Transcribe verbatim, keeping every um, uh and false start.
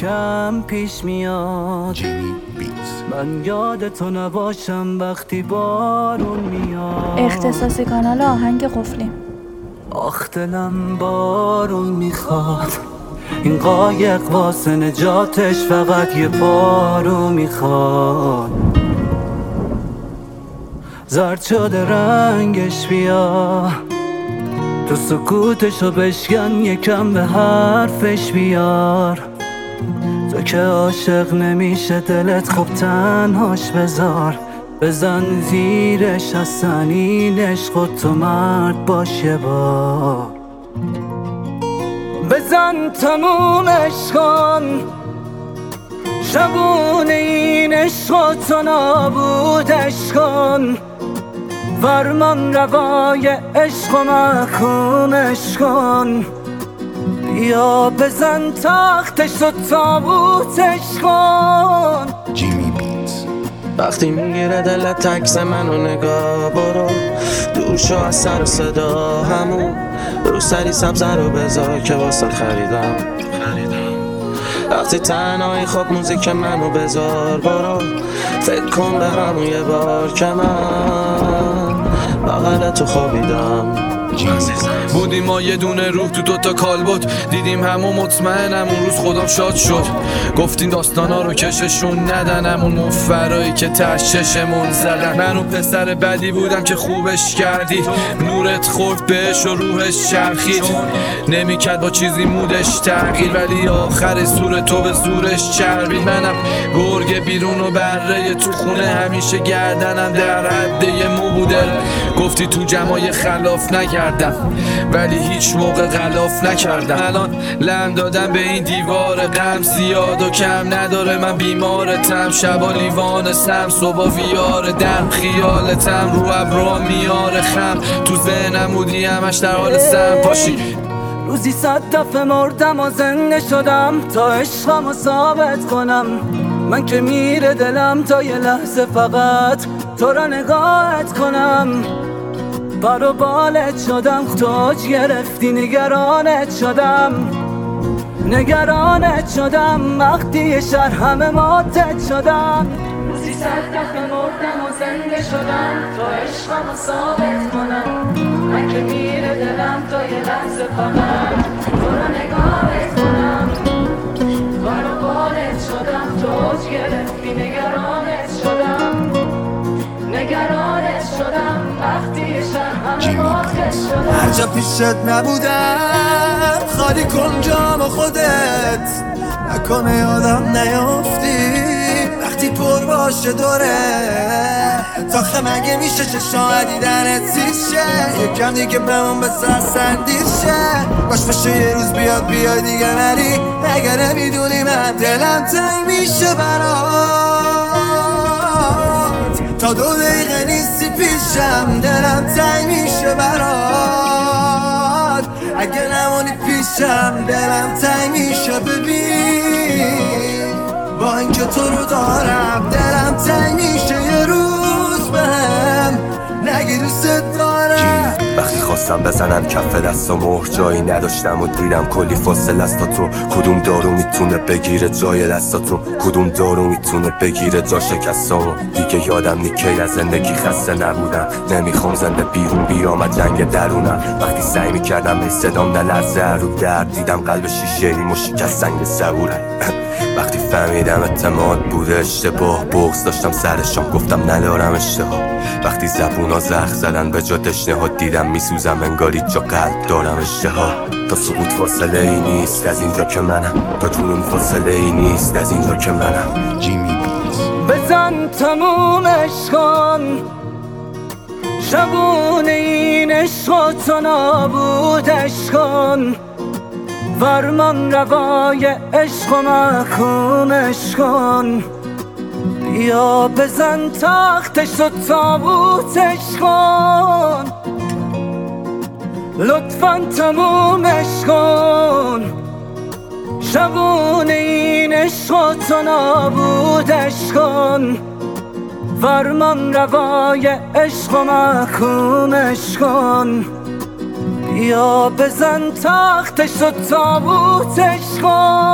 کم پیش میاد. من یادتو نباشم وقتی بارون میاد. اختصاصی کانال آهنگ قفلی. آخ دلم بارون میخواد، این قایق واسه نجاتش فقط یه بارو میخواد. زرد شده رنگش بیا، تو سکوتشو بشکن، یکم به حرفش بیار. تو که عاشق نمیشه دلت، خوب تنهاش بذار. بزن زیرش از سنینش، خود تو مرد باش یه بار. بزن تمومش کن، شبونه این عشق تو نابودش کن. فرمان روای عشق و محکومش کن. بیا بزن تختش و تابوتش کن. جیمی بیت. وقتی میگیره دلت عکس منو نگاه، برو دور شو از سر و صدا، همون رو سری سبزه رو بذار که واسه خریدم خریدم وقتی تنهایی خب موزیک منو بذار، برو فکر کن به همون یه بار که من بغل تو خوابیدم. بودیم ما یه دونه روح تو دوتا کالبد، دیدیم همون مطمئنم اون روز خودم شاد شد. گفتین داستانا رو کششون ندن، همون مفرایی که تششمون زدن. من اون پسر بدی بودم که خوبش کردی، نورت خورد بهش و روحش چرخید. نمیکرد با چیزی مودش تغییر، ولی آخر زور تو به زورش چربید. منم گرگ بیرون و بره تو خونه، همیشه گردنم در حد یه مو بوده. گفتی تو جمعای خلاف نکردم، ولی هیچ موقع غلاف نکردم. الان لم دادم به این دیوار غم، زیاد و کم نداره من بیمارتم. شبا لیوان سم، صبح ویار دم، خیالتم رو ابرا میاره خم. تو ذهنم بودی همش در حال سم پاشی. روزی صد دفعه مردم و زنده شدم تا عشقم رو ثابت کنم. من که میره دلم تا یه لحظه فقط تو را نگاهت کنم. بر و بالت شدم، تاج گرفتی، نگرانت شدم نگرانت شدم. وقتی یه شهر همه ماتت شدم. روزی صد دفعه مردم و زنده شدم تا عشقم رو ثابت کنم. من که میره دلم تا یه لحظه فقط تو را نگاهت کنم. بر و بالت شدم، تاج گرفتی، نگرانت شدم نگرانت شدم. وقتی یه شهر همه ماتت شدم. هر جا پیشت نبودم خالی کن جام خودت، نکنه یادم نیافتی وقتی پر باشه دوره. تا خمگه میشه چه شاهدی درت سیشه، یکم دیگه بمون بسه سندیر شه. باش بشه یه روز بیاد بیای دیگه نری، اگه نمیدونی من دلم تنگ میشه برات. تا دو دقیقه نیستی پیشم دلم تنگ میشه برات. اگه نمونی پیشم دلم تنگ میشه. ببین با اینکه تو رو دارم دلم تنگ میشه. یه روز بهم نگی دوست دارم. وقتی خواستم بزنم کف دست و مهر جایی نداشتم و دیدم کلی فاصله است تا تو. کدوم دارو میتونه بگیره جای دستاتون، کدوم دارو میتونه بگیره جا شکستامو. دیگه یادم نی کی از زندگی خسته نبودم، نمیخوام زنده بیرون بیام از جنگ درونم. وقتی سعی میکردم ای صدام نلرزه رو درد، دیدم قلب شیشه ریمو شکست سنگ صبورم. وقتی فهمیدم اعتماد بوده اشتباه، بغض داشتم سرشان گفتم ندارم اشتها. وقتی زبونا زخ زدن به جا تشنه ها، دیدم میسوزم انگاری جا قلب دارم اشتها. تا سقوط فاصله ای نیست از اینجا که منم، تا جنون فاصله ای نیست از اینجا که منم. جیمی بیت. بزن تمومش کن، شبونه این عشق تو نابودش کن. فرمان روای عشق و محکومش کن. بیا بزن تختش و تابوتش کن. لطفاً تمومش کن، شبونه این عشق تو نابودش کن. فرمان روای عشق و محکومش کن. بیا بزن تختش و تابوتش کن.